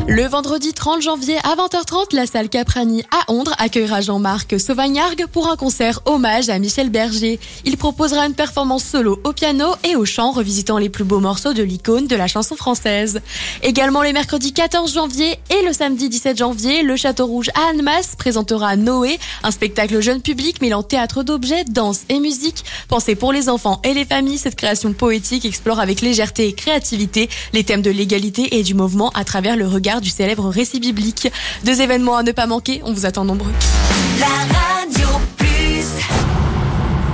Le vendredi 30 janvier à 20h30, la salle Caprani à Ondres accueillera Jean-Marc Sauvagnargues pour un concert hommage à Michel Berger. Il proposera une performance solo au piano et au chant, revisitant les plus beaux morceaux de l'icône de la chanson française. Également les mercredis 14 janvier et le samedi 17 janvier, le Château Rouge à Annemasse présentera Noé, un spectacle jeune public mêlant théâtre d'objets, danse et musique. Pensé pour les enfants et les familles, cette création poétique explore avec légèreté et créativité les thèmes de l'égalité et du mouvement à travers le regard du célèbre récit biblique. 2 événements à ne pas manquer, on vous attend nombreux.